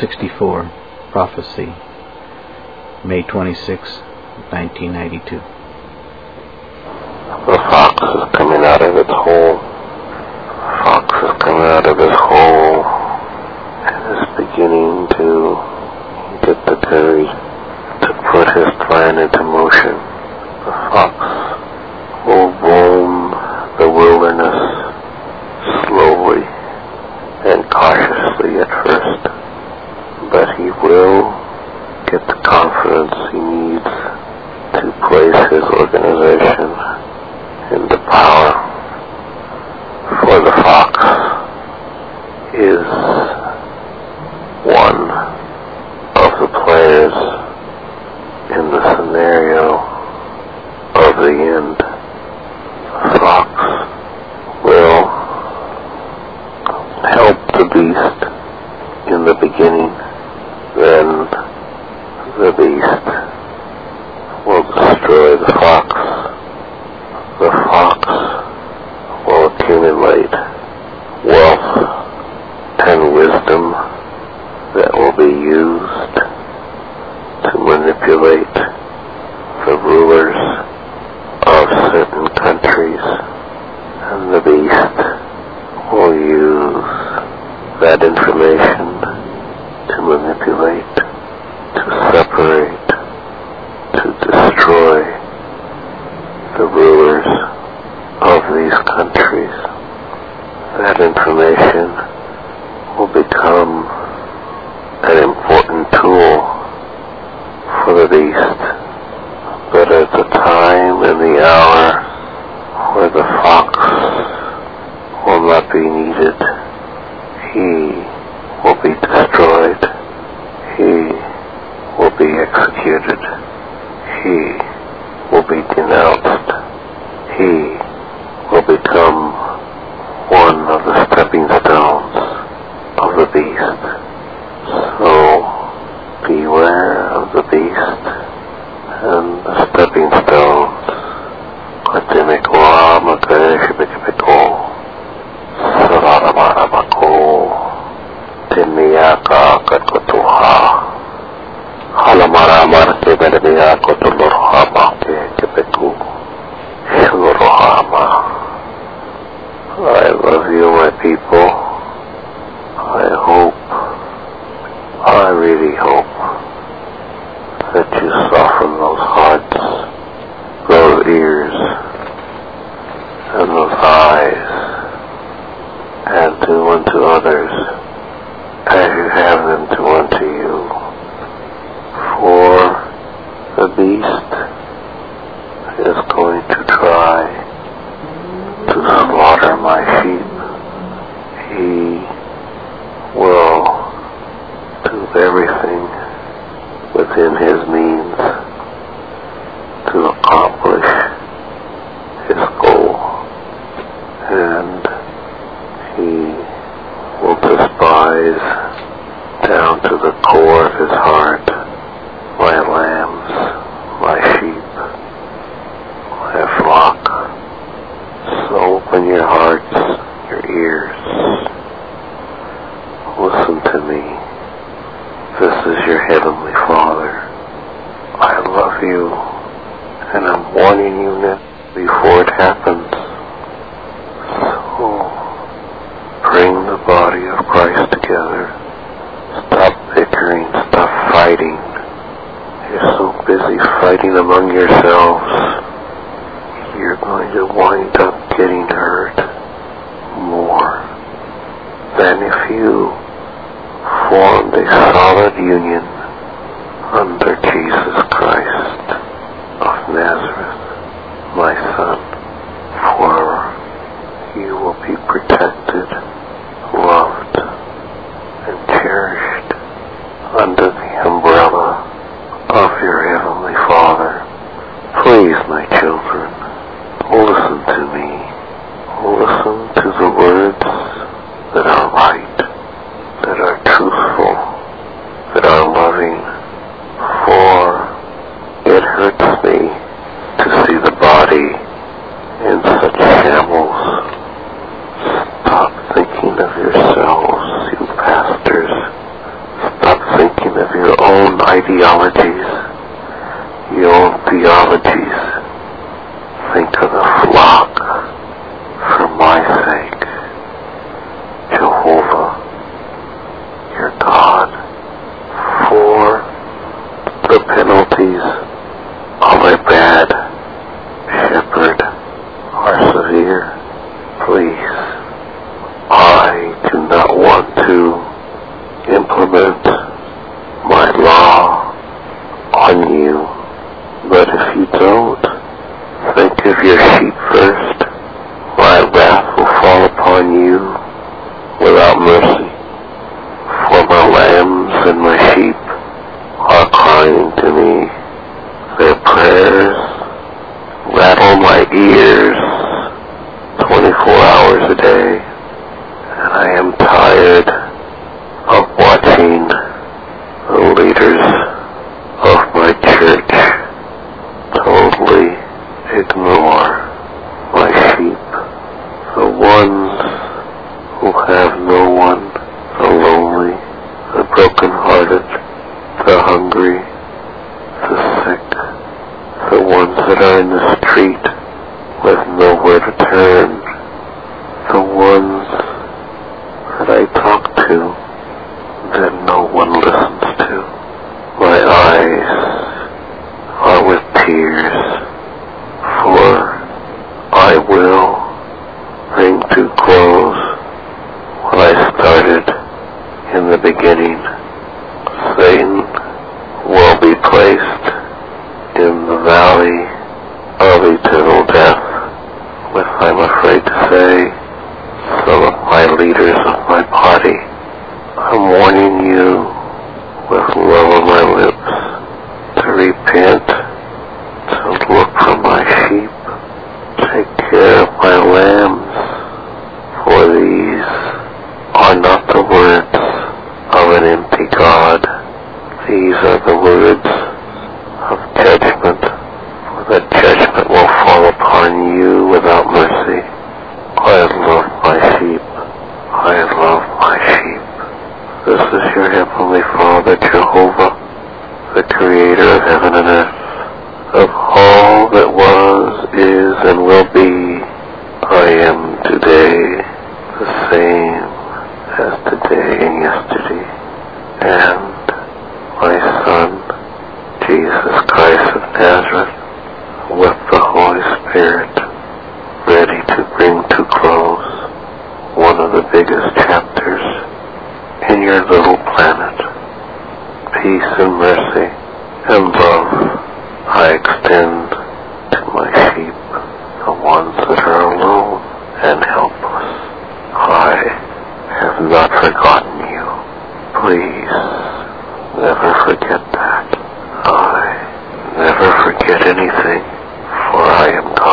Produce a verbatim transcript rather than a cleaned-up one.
sixty-four, Prophecy, May twenty-sixth, nineteen ninety-two. The fox is coming out of its hole. The fox is coming out of its hole and is beginning to get the courage to put his plan into motion. The fox will roam the wilderness slowly and cautiously at first, but he will get the confidence he needs to place his organization into power. For the fox is one of the players in the scenario of the end. The fox will help the beast in the beginning, then the beast will destroy the fox. The fox will accumulate wealth and wisdom that will be used to manipulate the rulers of certain countries, and the beast will use that information to manipulate, to separate, to destroy the rulers of these countries. That information will become an important tool for the beast. But at the time and the hour where the fox will not be needed, he will be destroyed. He will be executed. He will be denounced. He will become one of the stepping stones of the beast. So beware of the beast and the stepping stones. Katimikwa makashibikipiko sararamarabako timiyaka katkutuha halamaramar keberbiya kotulurhama kekipiku shulurhama. I love you, my people. I hope, I really hope that you soften those hearts, those ears, and those eyes, and do unto others as you have them do unto you. For the beast is going to try to slaughter my sheep. He will do everything within his means to accomplish his goal, and he will despise down to the core of his heart my lambs, my sheep, my flock. So open your hearts, your ears. Listen to me. This is your Heavenly Father. I love you, and I'm warning you now before it happens. So bring the body of Christ together. Stop bickering, stop fighting. You're so busy fighting among yourselves, you're going to wind up getting hurt more than if you formed a solid union under Jesus Christ of Nazareth, my Son. For you will be protected, loved, and cherished under the umbrella of your Heavenly Father. Please, my children, listen to me. Listen to the words that are right, that are truthful, that are loving. For it hurts me to see the body in such shambles. Stop thinking ideologies, your own theologies. Think of the flock for my sake. Jehovah, your God, for the penalties of a bad shepherd are severe. Please, I do not want to implement my law on you, but if you don't, think of your sheep first. My wrath will fall upon you without mercy, for my lambs and my sheep are crying to me. Their prayers rattle my ears twenty-four hours a day, and I am tired of watching the leaders of my church totally ignore my sheep, the ones who have no one, the lonely, the broken-hearted, the hungry, the sick, the ones that are in the street with nowhere to turn, the ones that I talk to that no one listens to. My eyes are with tears, for I will bring to close what I started in the beginning. Satan will be placed in the valley of eternal death with, I'm afraid to say, some of my leaders of my body. I'm warning you with love on my lips to repent, to look for my sheep, take care of my lambs, for these are not the words of an empty God. These are the words of judgment, for the judgment will fall upon you without mercy. I love my sheep. I love my sheep. This is your Heavenly Father, Jehovah, the Creator of heaven and earth, of all that was, is, and will be. I am today the same as today and yesterday, and my Son, Jesus Christ of Nazareth, with the Holy Spirit, ready to bring to close one of the biggest chapters in your little planet. Peace and mercy and love I extend to my sheep, the ones that are alone and helpless. I have not forgotten you. Please, never forget that. I never forget anything, for I am God.